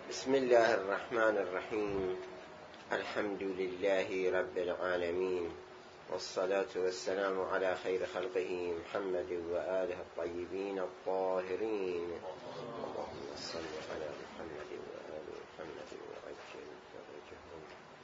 بسم الله الرحمن الرحيم. الحمد لله رب العالمين، والصلاة والسلام على خير خلقه محمد وآله الطيبين الطاهرين. اللهم صل على محمد وآل محمد وعجل فرجهم.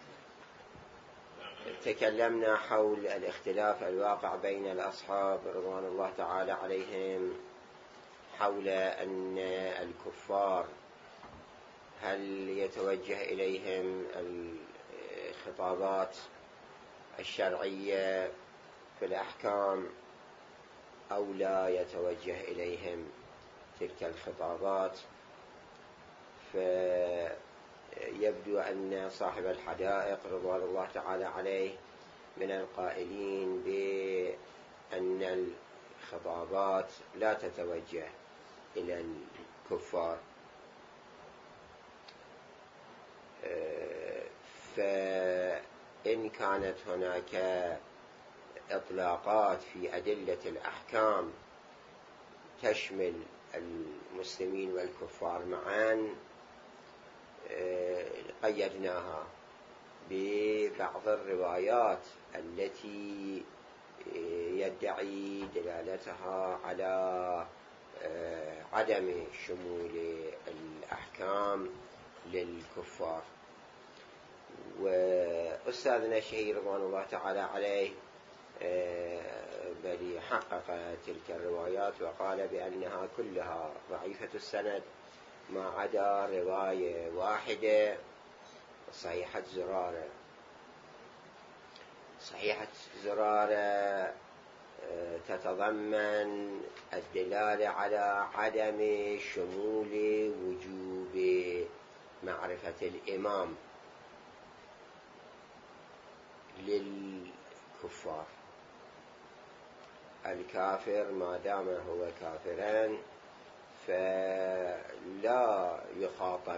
تكلمنا حول الاختلاف الواقع بين الأصحاب رضوان الله تعالى عليهم حول أن الكفار هل يتوجه إليهم الخطابات الشرعية في الأحكام أو لا يتوجه إليهم تلك الخطابات. فيبدو أن صاحب الحدائق رضوان الله تعالى عليه من القائلين بأن الخطابات لا تتوجه إلى الكفار، فإن كانت هناك إطلاقات في أدلة الأحكام تشمل المسلمين والكفار معا قيدناها ببعض الروايات التي يدعي دلالتها على عدم شمول الأحكام للكفار. وأستاذنا الشهير رضوان الله تعالى عليه بل حقق تلك الروايات وقال بأنها كلها ضعيفة السند ما عدا رواية واحدة صحيحة زرارة. صحيحة زرارة تتضمن الدلالة على عدم شمول وجوب معرفة الإمام للكفار. الكافر ما دام هو كافرا فلا يخاطب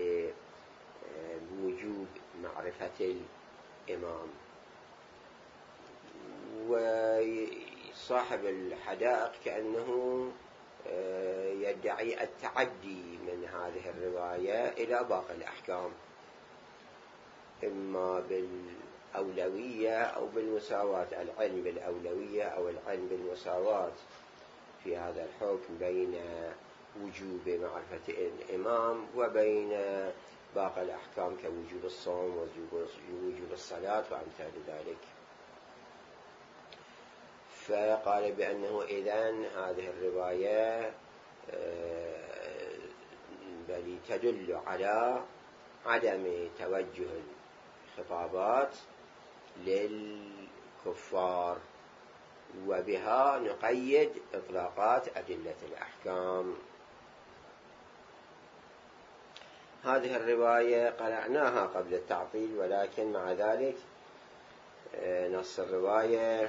بوجوب معرفة الإمام. وصاحب الحدائق كأنه يدعي التعدي من هذه الرواية إلى باقي الأحكام، إما بالأولوية أو بالمساواة، العلم بالأولوية أو العلم بالمساواة في هذا الحكم بين وجوب معرفة الإمام وبين باقي الأحكام كوجوب الصوم ووجوب الصلاة وأمثال ذلك. فقال بأنه إذن هذه الرواية بل تدل على عدم توجه الخطابات للكفار، وبها نقيد إطلاقات أدلة الأحكام. هذه الرواية قرأناها قبل التعطيل، ولكن مع ذلك نص الرواية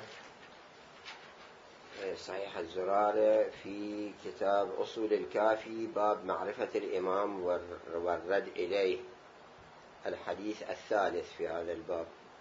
صحيح الزرارة في كتاب أصول الكافي باب معرفة الإمام والرد إليه، الحديث الثالث في هذا الباب.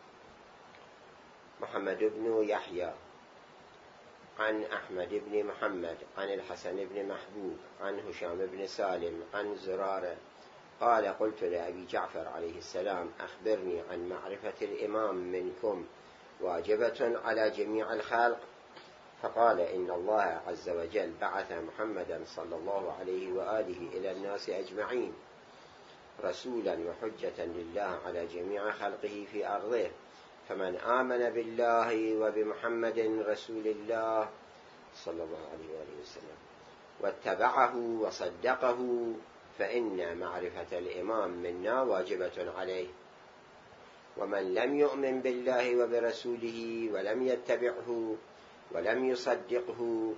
محمد بن يحيى عن أحمد بن محمد عن الحسن بن محبوب عن هشام بن سالم عن زرارة قال قلت لأبي جعفر عليه السلام أخبرني عن معرفة الإمام منكم واجبة على جميع الخلق، فقال إن الله عز وجل بعث محمدا صلى الله عليه وآله إلى الناس أجمعين رسولا وحجة لله على جميع خلقه في أرضه، فمن آمن بالله وبمحمد رسول الله صلى الله عليه وآله وسلم واتبعه وصدقه فإن معرفة الإمام منا واجبة عليه، ومن لم يؤمن بالله وبرسوله ولم يتبعه ولم يصدقه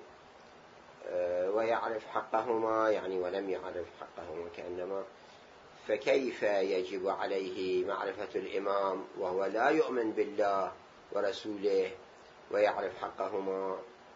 ويعرف حقهما، يعني ولم يعرف حقهما كأنما، فكيف يجب عليه معرفة الإمام وهو لا يؤمن بالله ورسوله ويعرف حقهما؟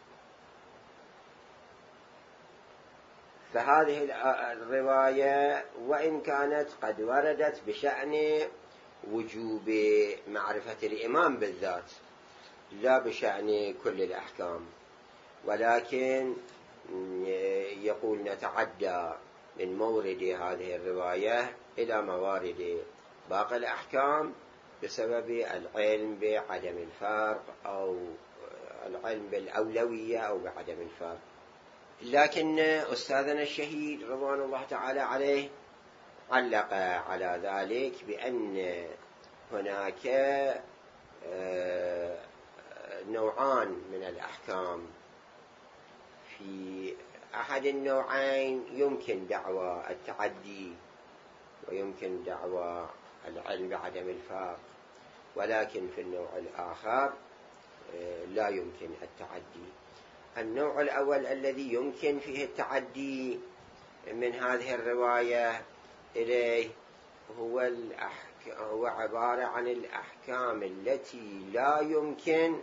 فهذه الرواية وإن كانت قد وردت بشأن وجوب معرفة الإمام بالذات لا بشأن كل الأحكام، ولكن يقول نتعدى من مورد هذه الرواية إلى موارد باقي الأحكام بسبب العلم بعدم الفرق أو العلم بالأولوية أو بعدم الفرق. لكن أستاذنا الشهيد رضوان الله تعالى عليه علق على ذلك بأن هناك نوعان من الأحكام. في أحد النوعين يمكن دعوى التعدي ويمكن دعوى العلم بعدم الفرق، ولكن في النوع الآخر لا يمكن التعدي. النوع الأول الذي يمكن فيه التعدي من هذه الرواية إليه هو عبارة عن الأحكام التي لا يمكن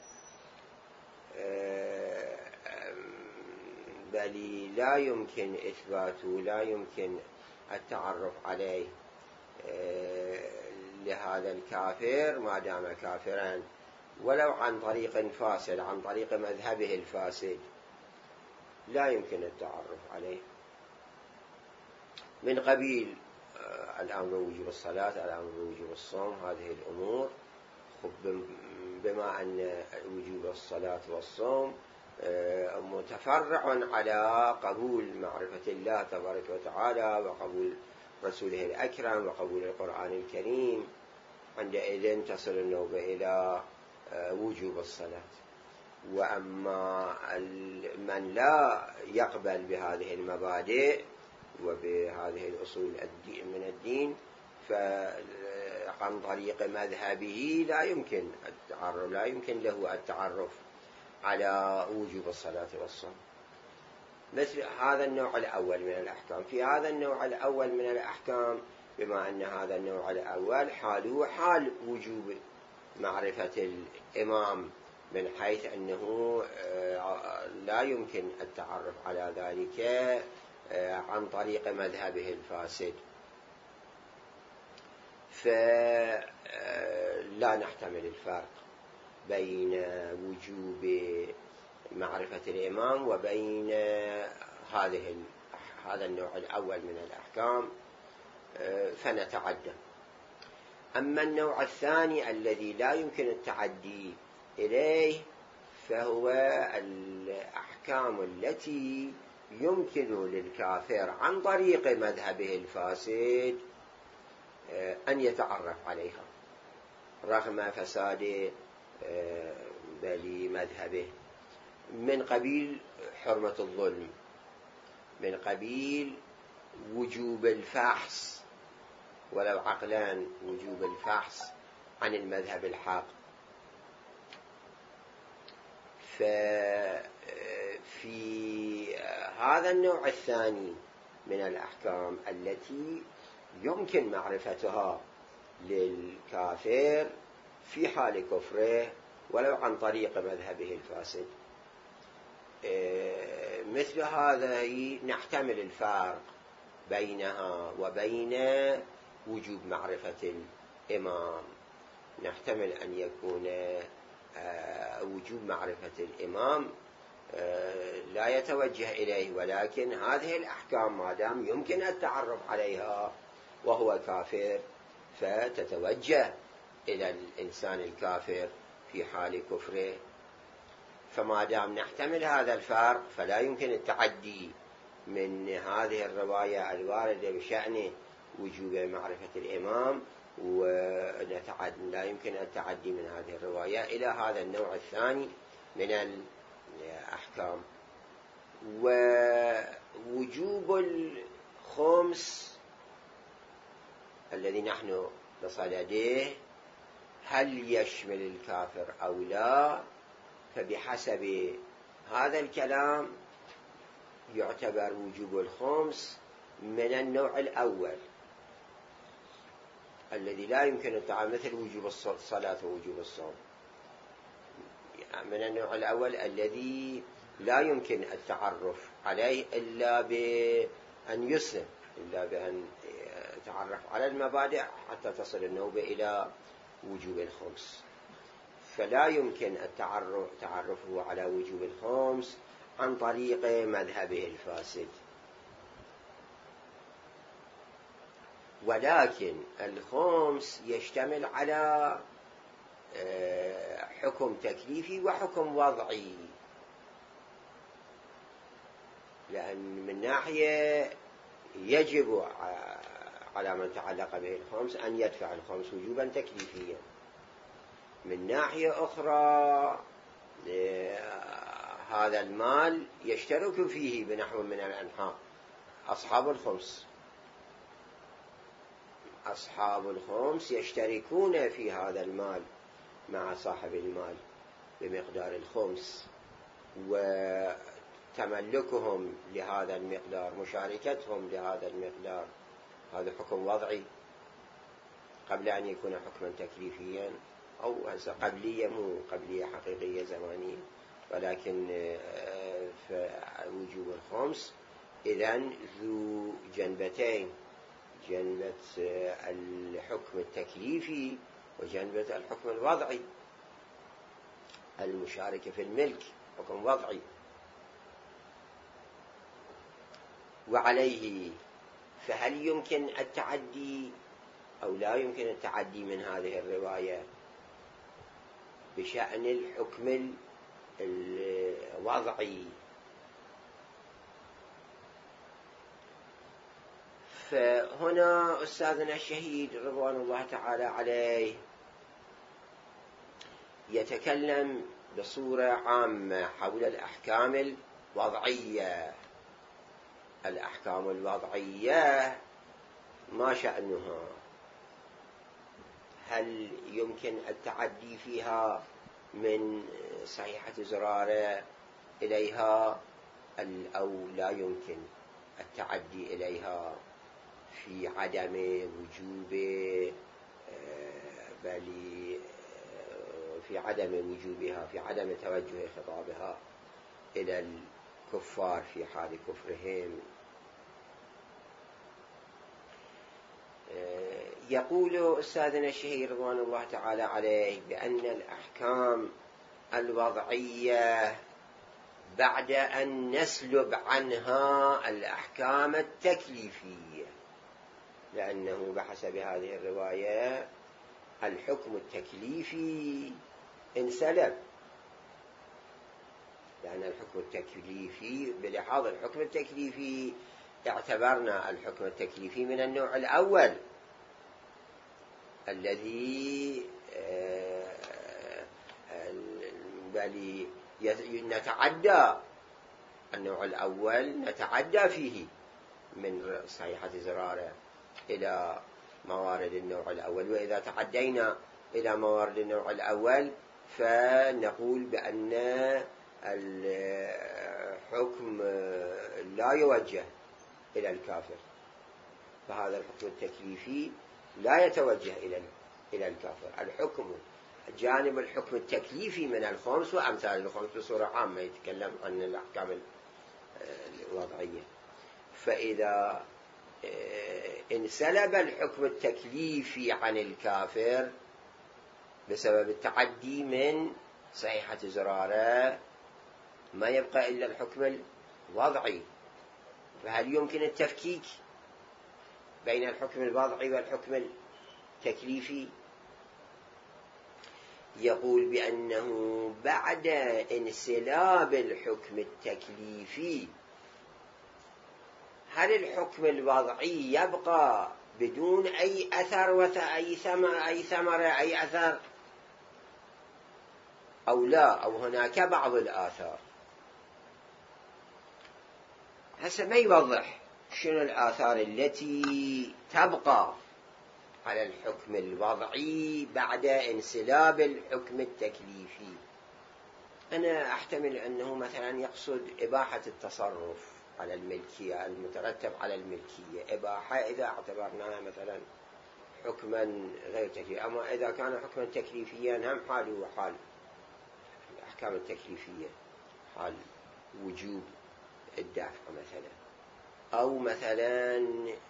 بل لا يمكن إثباته، لا يمكن التعرف عليه لهذا الكافر ما دام كافرا، ولو عن طريق فاسد، عن طريق مذهبه الفاسد لا يمكن التعرف عليه، من قبيل الأمر بوجوب الصلاة، الأمر بوجوب الصوم، هذه الأمور. بما أن وجوب الصلاة والصوم متفرع على قبول معرفة الله تبارك وتعالى وقبول رسوله الأكرم وقبول القرآن الكريم، عندئذ تصل النوبة إلى وجوب الصلاة. وأما من لا يقبل بهذه المبادئ وبهذه الأصول من الدين فعن طريق مذهبه لا يمكن له التعرف على وجوب الصلاة والصوم. مثل هذا النوع الأول من الأحكام. في هذا النوع الأول من الأحكام، بما أن هذا النوع الأول حاله حال وجوب معرفة الإمام، من حيث أنه لا يمكن التعرف على ذلك عن طريق مذهبه الفاسد، فلا نحتمل الفرق بين وجوب معرفة الإمام وبين هذا النوع الأول من الأحكام، فنتعدى. أما النوع الثاني الذي لا يمكن التعدي إليه فهو الأحكام التي يمكن للكافر عن طريق مذهبه الفاسد أن يتعرف عليها رغم فساد مذهبه، من قبيل حرمة الظلم، من قبيل وجوب الفحص ولو عقلان، وجوب الفحص عن المذهب الحق. ففي هذا النوع الثاني من الأحكام التي يمكن معرفتها للكافر في حال كفره ولو عن طريق مذهبه الفاسد، مثل هذا نحتمل الفرق بينها وبين وجوب معرفة الإمام. نحتمل أن يكون وجوب معرفة الإمام لا يتوجه إليه، ولكن هذه الأحكام ما دام يمكن التعرف عليها وهو كافر فتتوجه إلى الإنسان الكافر في حال كفره. فما دام نحتمل هذا الفرق فلا يمكن التعدي من هذه الرواية الواردة بشأن وجوب معرفة الإمام، لا يمكن التعدي من هذه الرواية إلى هذا النوع الثاني من الأحكام. ووجوب الخمس الذي نحن بصدده هل يشمل الكافر أو لا؟ فبحسب هذا الكلام يعتبر وجوب الخمس من النوع الأول الذي لا يمكن التعامل، مثل وجوب الصلاة ووجوب الصوم، من النوع الأول الذي لا يمكن التعرف عليه إلا بأن يسلم، إلا بأن يتعرف على المبادئ حتى تصل النوبة إلى وجوب الخمس. فلا يمكن تعرفه على وجوب الخمس عن طريق مذهبه الفاسد. ولكن الخمس يشتمل على حكم تكليفي وحكم وضعي، لأن من ناحية يجب على من تعلق به الخمس أن يدفع الخمس وجوبا تكليفيا، من ناحية أخرى هذا المال يشترك فيه بنحو من الأنحاء أصحاب الخمس، أصحاب الخمس يشتركون في هذا المال مع صاحب المال بمقدار الخمس، وتملكهم لهذا المقدار، مشاركتهم لهذا المقدار، هذا حكم وضعي قبل أن يكون حكما تكليفيا، أو قبلية، مو قبلية حقيقية زمانية، ولكن وجوب الخمس إذن ذو جنبتين، جنبة الحكم التكليفي وجنبة الحكم الوضعي. المشاركة في الملك حكم وضعي. وعليه فهل يمكن التعدي أو لا يمكن التعدي من هذه الرواية بشأن الحكم الوضعي؟ فهنا أستاذنا الشهيد رضوان الله تعالى عليه يتكلم بصورة عامة حول الأحكام الوضعية. الأحكام الوضعية ما شأنها؟ هل يمكن التعدي فيها من صحيحة زرارة إليها أو لا يمكن التعدي إليها في عدم وجوب بل في عدم وجوبها، في عدم توجه خطابها إلى الكفار في حال كفرهم؟ يقول أستاذنا الشهيد رضوان الله تعالى عليه بأن الأحكام الوضعية بعد أن نسلب عنها الأحكام التكليفية، لأنه بحسب هذه الرواية الحكم التكليفي انسلب، لأن الحكم التكليفي بلحاظ الحكم التكليفي اعتبرنا الحكم التكليفي من النوع الأول الذي بل نتعدى، النوع الأول نتعدى فيه من صحيحة زرارة إلى موارد النوع الأول، وإذا تعدينا إلى موارد النوع الأول فنقول بأن الحكم لا يوجه إلى الكافر، فهذا الحكم التكليفي لا يتوجه إلى الكافر. الحكم جانب الحكم التكليفي من الخمس وأمثال الخمس بصورة عامة يتكلم عن الأحكام الوضعية، فإذا انسلب الحكم التكليفي عن الكافر بسبب التعدي من صحيحة زرارة ما يبقى إلا الحكم الوضعي. فهل يمكن التفكيك بين الحكم الوضعي والحكم التكليفي؟ يقول بأنه بعد انسلاب الحكم التكليفي هل الحكم الوضعي يبقى بدون أي أثر أي ثمرة أي أثر أو لا، أو هناك بعض الآثار؟ هسه ما يوضح شنو الآثار التي تبقى على الحكم الوضعي بعد انسلاب الحكم التكليفي. أنا أحتمل أنه مثلا يقصد إباحة التصرف على الملكية المترتب على الملكية، إباحة إذا اعتبرناها مثلا حكما غير تكليفي، أما إذا كان حكما تكليفيا هم حاله وحال الأحكام التكليفية، حال وجوب الدفع مثلا، أو مثلا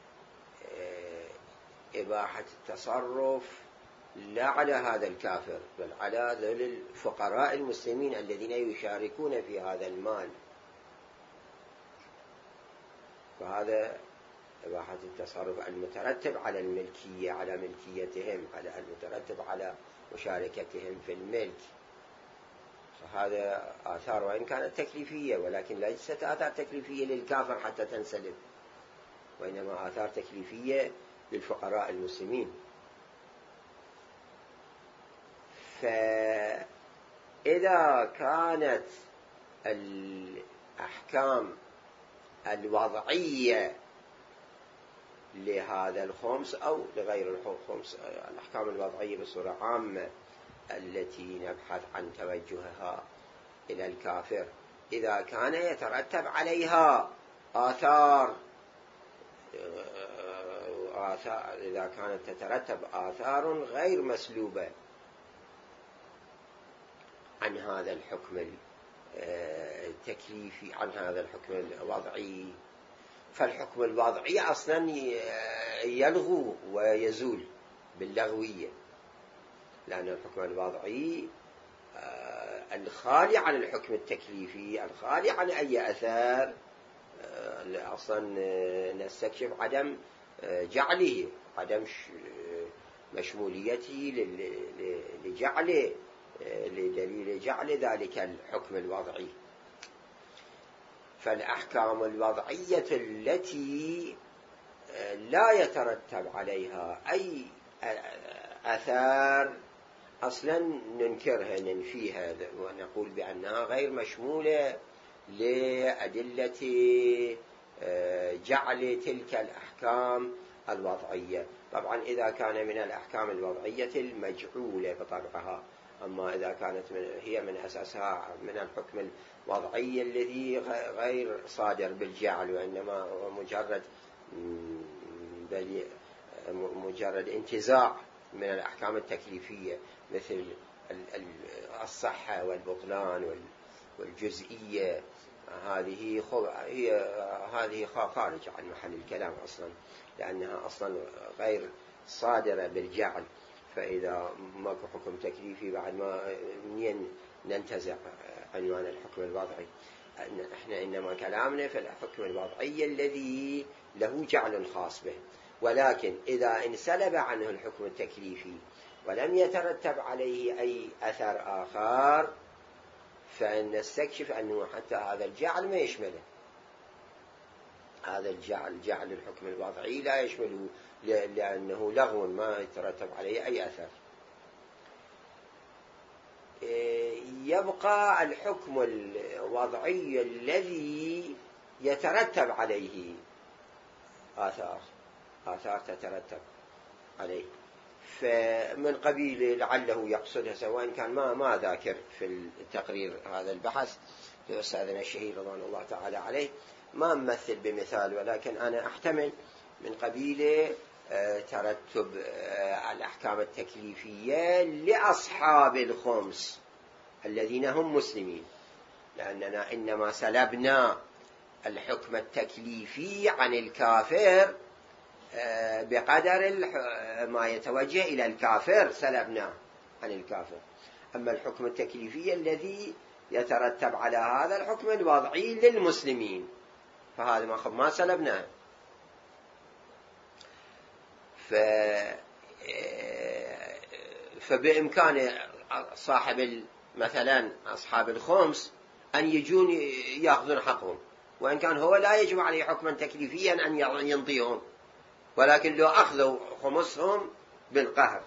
إباحة التصرف لا على هذا الكافر بل على ذل الفقراء المسلمين الذين يشاركون في هذا المال، فهذا إباحة التصرف المترتب على الملكية، على ملكيتهم، على المترتب على مشاركتهم في الملك. فهذا آثار وإن كانت تكليفية، ولكن ليست آثار تكليفية للكافر حتى تنسلب، وإنما آثار تكليفية للفقراء المسلمين. فإذا كانت الأحكام الوضعية لهذا الخمس أو لغير الخمس، الأحكام الوضعية بصورة عامة التي نبحث عن توجهها إلى الكافر، إذا كان يترتب عليها آثار، إذا كانت تترتب آثار غير مسلوبة عن هذا الحكم التكليفي، عن هذا الحكم الوضعي، فالحكم الوضعي أصلا يلغو ويزول باللغوية، لأن الحكم الوضعي الخالي عن الحكم التكليفي، الخالي عن أي أثر، أصلا نستكشف عدم جعله، عدم مشموليته لجعله، لدليل جعل ذلك الحكم الوضعي. فالأحكام الوضعية التي لا يترتب عليها أي أثار أصلا ننكرها، ننفيها، ونقول بأنها غير مشمولة لأدلة جعل تلك الأحكام الوضعية. طبعا إذا كان من الأحكام الوضعية المجعولة بطبعها، أما إذا كانت هي من أساسها من الحكم الوضعي الذي غير صادر بالجعل، وإنما هو مجرد انتزاع من الأحكام التكليفية، مثل الصحة والبطلان والجزئية، هذه خارج عن محل الكلام أصلا، لأنها أصلا غير صادرة بالجعل. فإذا ماكو حكم تكليفي بعد ما ننتزع عنوان الحكم الوضعي. احنا إنما كلامنا في الحكم الوضعي الذي له جعل خاص به، ولكن إذا انسلب عنه الحكم التكليفي ولم يترتب عليه أي أثر آخر، فنستكشف أنه حتى هذا الجعل ما يشمله، هذا جعل الحكم الوضعي لا يشمله، لأنه لغو ما يترتب عليه أي أثر. يبقى الحكم الوضعي الذي يترتب عليه آثار تترتب عليه، فمن قبيل لعله يقصدها، سواء كان ما ذاكر في التقرير هذا البحث في أستاذنا الشهير رضوان الله تعالى عليه، ما أمثل بمثال، ولكن أنا أحتمل من قبيل ترتب الأحكام التكليفية لأصحاب الخمس الذين هم مسلمين، لأننا إنما سلبنا الحكم التكليفي عن الكافر بقدر ما يتوجه إلى الكافر، سلبنا عن الكافر. أما الحكم التكليفي الذي يترتب على هذا الحكم الوضعي للمسلمين، فهذا ما سلبناه. فبإمكان صاحب مثلا أصحاب الخمس أن يجون يأخذون حقهم، وإن كان هو لا يجب عليه حكما تكليفيا أن ينطيهم، ولكن لو أخذوا خمسهم بالقهر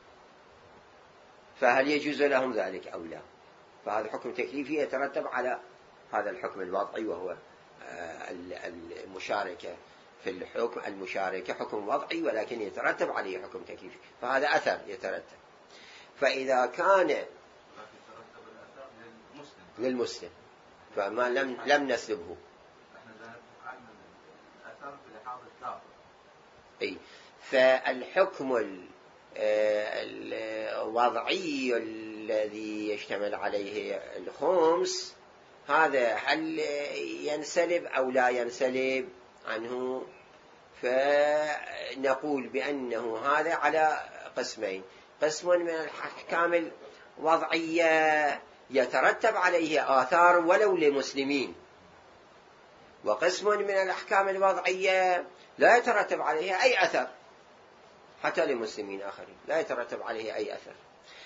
فهل يجوز لهم ذلك أو لا؟ فهذا حكم تكليفي يترتب على هذا الحكم الوضعي، وهو المشاركة في الحكم، المشاركة حكم وضعي ولكن يترتب عليه حكم تكليفي، فهذا أثر يترتب. فإذا كان للمسلم فما لم نسلبه، فالحكم الوضعي الذي يشتمل عليه الخمس هذا هل ينسلب أو لا ينسلب عنه؟ فنقول بأنه هذا على قسمين: قسم من الأحكام الوضعية يترتب عليه آثار ولو لمسلمين، وقسم من الأحكام الوضعية لا يترتب عليها أي أثر، حتى لمسلمين آخرين لا يترتب عليها أي أثر.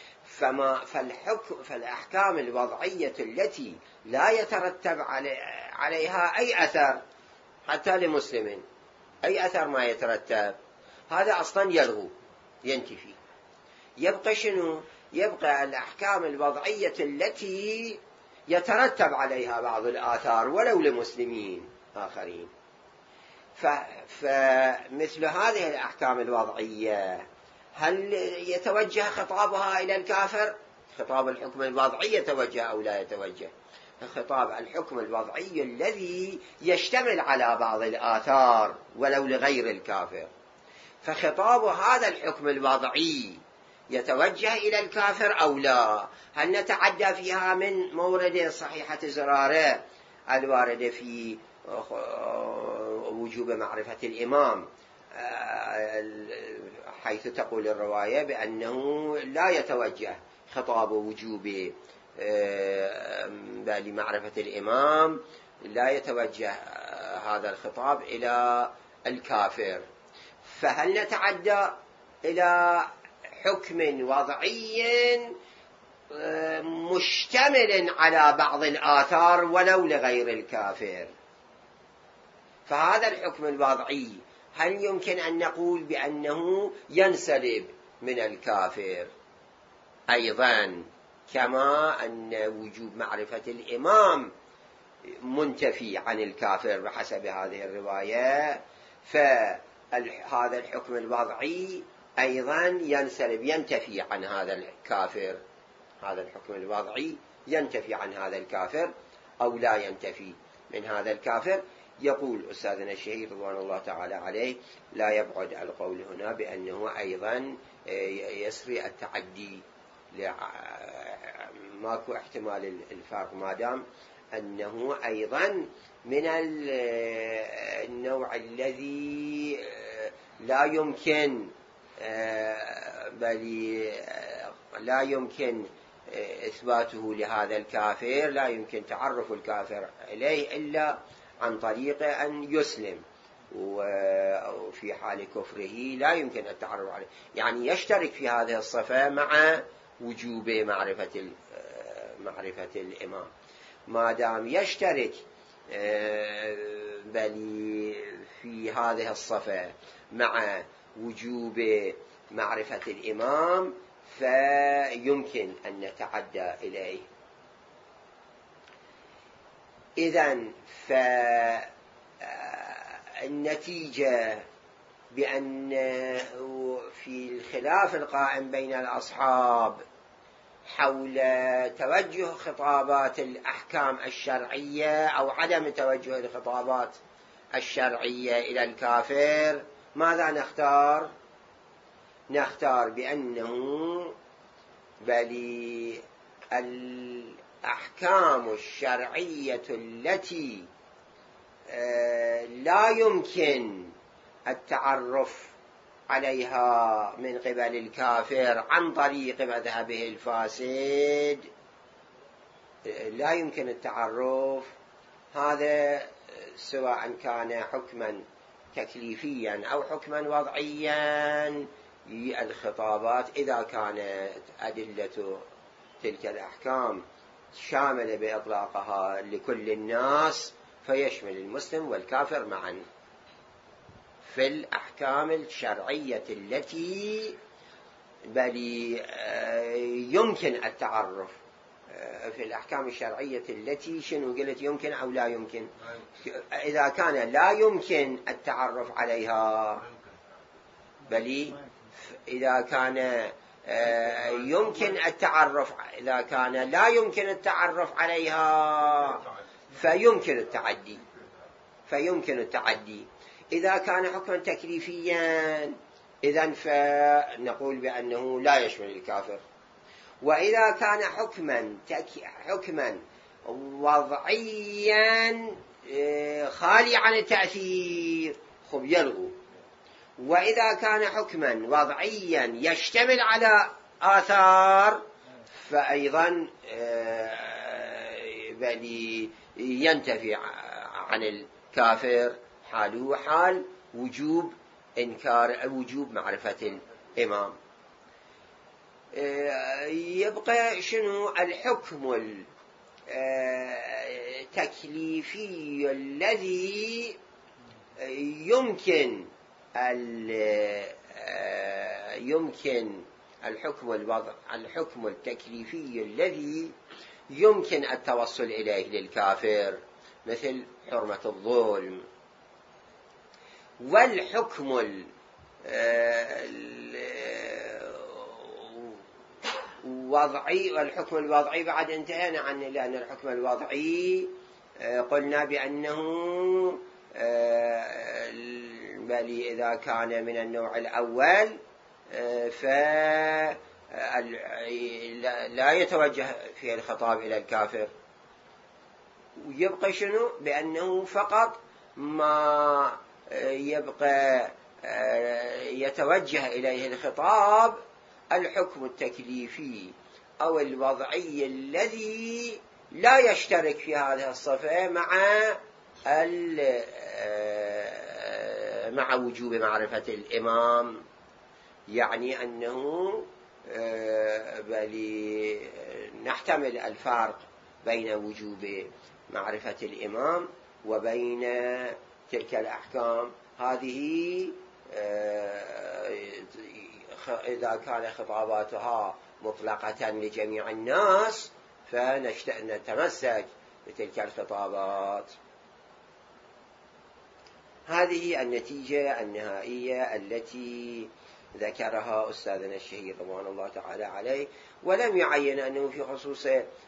فالأحكام الوضعية التي لا يترتب عليها أي أثر حتى لمسلم، أي أثر ما يترتب، هذا أصلا يلغو ينتفي. يبقى شنو؟ يبقى الأحكام الوضعية التي يترتب عليها بعض الآثار ولو لمسلمين آخرين. فمثل هذه الأحكام الوضعية هل يتوجه خطابها إلى الكافر؟ خطاب الحكم الوضعي يتوجه أو لا يتوجه؟ خطاب الحكم الوضعي الذي يشتمل على بعض الآثار ولو لغير الكافر، فخطاب هذا الحكم الوضعي يتوجه إلى الكافر أو لا؟ هل نتعدى فيها من مورد صحيحة زرارة الواردة في وجوب معرفة الإمام، حيث تقول الرواية بأنه لا يتوجه خطاب وجوب لمعرفة الإمام، لا يتوجه هذا الخطاب إلى الكافر. فهل نتعدى إلى حكم وضعي مشتمل على بعض الآثار ولو لغير الكافر؟ فهذا الحكم الوضعي هل يمكن أن نقول بأنه ينسلب من الكافر أيضا، كما أن وجوب معرفة الإمام منتفي عن الكافر بحسب هذه الرواية؟ فهذا الحكم الوضعي أيضا ينسلب ينتفي عن هذا الكافر، هذا الحكم الوضعي ينتفي عن هذا الكافر أو لا ينتفي من هذا الكافر. يقول أستاذنا الشهيد رضوان الله تعالى عليه: لا يبعد القول هنا بأنه أيضا يسري التعدي، ماكو احتمال الفرق، ما دام أنه أيضا من النوع الذي لا يمكن لا يمكن إثباته لهذا الكافر، لا يمكن تعرف الكافر إليه إلا عن طريق أن يسلم، وفي حال كفره لا يمكن التعرف عليه، يعني يشترك في هذه الصفة مع وجوب معرفة الإمام. ما دام يشترك في هذه الصفة مع وجوب معرفة الإمام فيمكن أن نتعدى إليه. إذن فالنتيجة بأن في الخلاف القائم بين الأصحاب حول توجه خطابات الأحكام الشرعية أو عدم توجه الخطابات الشرعية إلى الكافر، ماذا نختار؟ نختار بأنه الأحكام الشرعية التي لا يمكن التعرف عليها من قبل الكافر عن طريق مذهبه الفاسد، لا يمكن التعرف، هذا سواء كان حكما تكليفيا أو حكما وضعيا، الخطابات إذا كانت أدلة تلك الأحكام شاملة بإطلاقها لكل الناس فيشمل المسلم والكافر معا. في الأحكام الشرعية التي يمكن التعرف، في الأحكام الشرعية التي شنو قلت يمكن أو لا يمكن؟ إذا كان لا يمكن التعرف عليها، إذا كان يمكن التعرف، إذا كان لا يمكن التعرف عليها فيمكن التعدي. إذا كان حكما تكليفيا إذن فنقول بأنه لا يشمل الكافر. وإذا كان حكما وضعيا خالي عن التأثير يلغو. وإذا كان حكما وضعيا يشتمل على آثار فأيضا ينتفي عن الكافر حاله حال وجوب وجوب معرفة الإمام. يبقى شنو الحكم التكليفي الذي يمكن الحكم التكليفي الذي يمكن التوصل إليه للكافر، مثل حرمة الظلم. والحكم الوضعي بعد انتهينا عنه، لأن الحكم الوضعي قلنا بأنه بل إذا كان من النوع الأول فلا يتوجه فيه الخطاب إلى الكافر. ويبقى شنو؟ بأنه فقط ما يبقى يتوجه إليه الخطاب الحكم التكليفي أو الوضعي الذي لا يشترك في هذه الصفة مع وجوب معرفة الإمام. يعني أنه بل نحتمل الفرق بين وجوب معرفة الإمام وبين تلك الأحكام هذه إذا كان خطاباتها مطلقة لجميع الناس فنتمسك بتلك الخطابات. هذه النتيجة النهائية التي ذكرها أستاذنا الشهير رضوان الله تعالى عليه، ولم يعين أنه في خصوص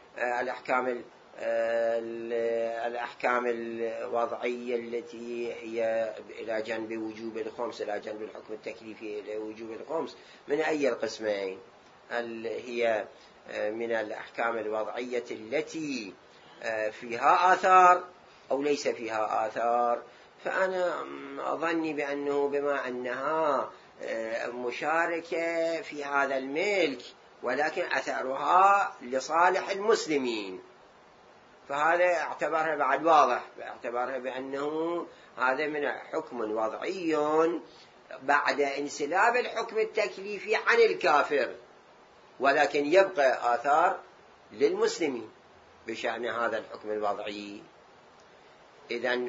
الأحكام الوضعية التي هي إلى جنب وجوب الخمس، إلى جنب الحكم التكليفي إلى وجوب الخمس، من أي القسمين؟ هي من الأحكام الوضعية التي فيها آثار أو ليس فيها آثار. فأنا أظني بأنه بما أنها مشاركة في هذا الملك ولكن أثرها لصالح المسلمين، فهذا اعتبرها بعد واضح، اعتبرها بأنه هذا من حكم وضعي بعد انسلاب الحكم التكليفي عن الكافر، ولكن يبقى آثار للمسلمين بشأن هذا الحكم الوضعي. إذن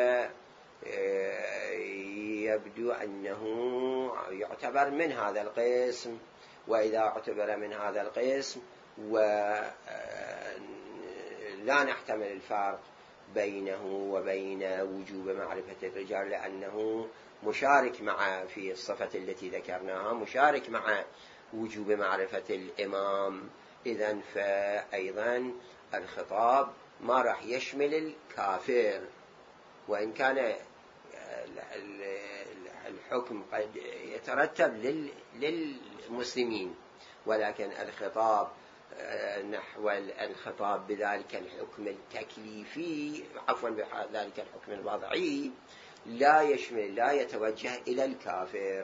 يبدو أنه يعتبر من هذا القسم، وإذا اعتبر من هذا القسم ولا نحتمل الفرق بينه وبين وجوب معرفة الرجال، لأنه مشارك في الصفة التي ذكرناها، مشارك مع وجوب معرفة الإمام. إذن فأيضا الخطاب ما راح يشمل الكافر، وإن كان الحكم قد يترتب للمسلمين، ولكن الخطاب نحو الخطاب بذلك الحكم التكليفي بذلك الحكم الوضعي لا يشمل، لا يتوجه إلى الكافر.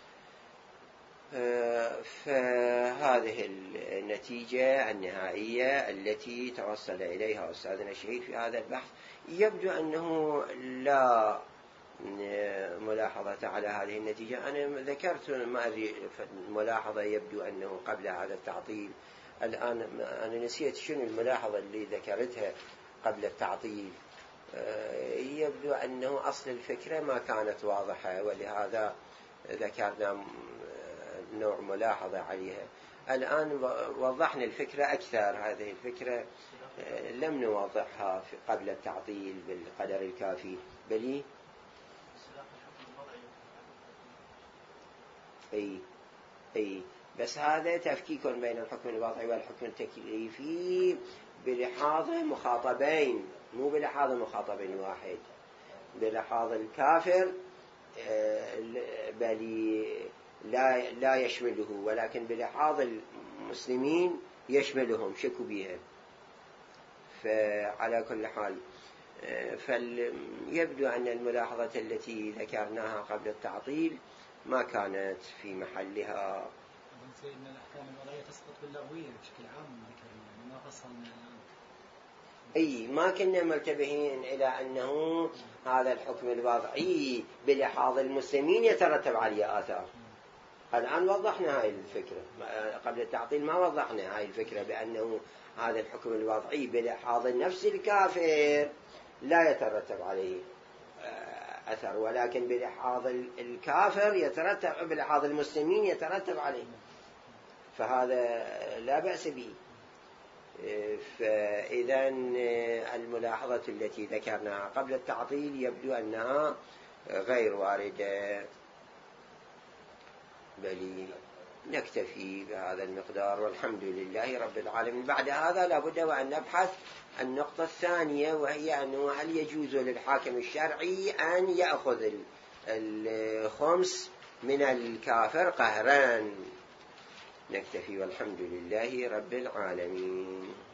فهذه النتيجة النهائية التي توصل إليها أستاذنا الشهيد في هذا البحث. يبدو أنه لا ملاحظة على هذه النتيجة. أنا ذكرت ما أدري الملاحظة، يبدو أنه قبل هذا التعطيل. الآن أنا نسيت شنو الملاحظة اللي ذكرتها قبل التعطيل. يبدو أنه أصل الفكرة ما كانت واضحة، ولهذا ذكرنا نوع ملاحظة عليها. الآن وضحنا الفكرة أكثر. هذه الفكرة لم نوضحها قبل التعطيل بالقدر الكافي. بلي أي بس هذا تفكيك بين الحكم الوضعي والحكم التكليفي بلحاظ مخاطبين، مو بلحاظ مخاطب واحد. بلحاظ الكافر بل لا يشمله، ولكن بلحاظ المسلمين يشملهم، شكوا بها. فعلى كل حال فيبدو أن الملاحظة التي ذكرناها قبل التعطيل ما كانت في محلها. سيدنا الأحكام الوضعية تسقط باللغوية بشكل عام، ذكرنا ما فصلنا الآن. ما كنا ملتبهين إلى أنه هذا الحكم الوضعي بلحاظ المسلمين يترتب عليه آثار. الآن وضحنا هاي الفكرة، قبل التعطيل ما وضحنا هاي الفكرة بأنه هذا الحكم الوضعي بلحاظ النفس الكافر لا يترتب عليه أثر، ولكن بلحاظ الكافر يترتب، بلحاظ المسلمين يترتب عليه، فهذا لا بأس به. فإذا الملاحظة التي ذكرناها قبل التعطيل يبدو أنها غير واردة، بل نكتفي بهذا المقدار والحمد لله رب العالمين. بعد هذا لابد وأن نبحث النقطة الثانية، وهي أنه هل يجوز للحاكم الشرعي أن يأخذ الخمس من الكافر قهرا. نكتفي والحمد لله رب العالمين.